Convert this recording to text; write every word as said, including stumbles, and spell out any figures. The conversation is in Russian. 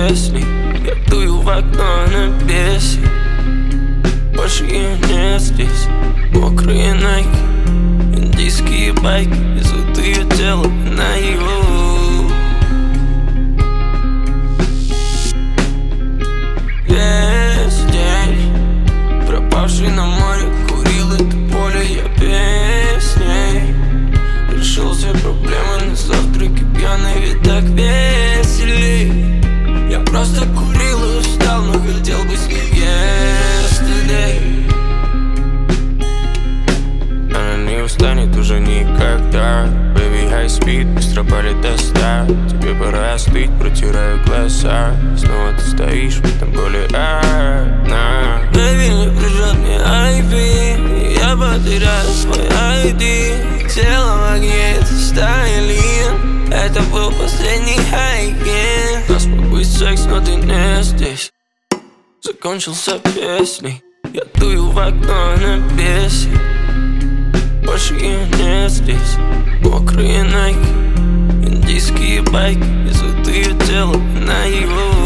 песней. Я дую в окно на бесе. Больше ее нет здесь. Мокрые найки, индийские байки везут ее тело на юг. Весь день пропавший на море, курил это поле, я песней решил все проблемы на завтраке пьяный, ведь так веселей. Я просто курил и устал, но хотел быть с ней yesterday. Она не устанет уже никогда. Baby, high speed, быстро полет до ста. Тебе пора остыть, протираю глаза. Снова ты стоишь в этом поле одна. Baby, не прижат мне ай пи. Я потерял свой ай ди. Тело в огне, это стайлин. Это был последний хайкин. Нас мог быть секс, но ты не здесь. Закончился песней. Я дую в окно на бесе. Больше ее нет здесь. Мокрые найки, индийские байки везут ее тело на юг.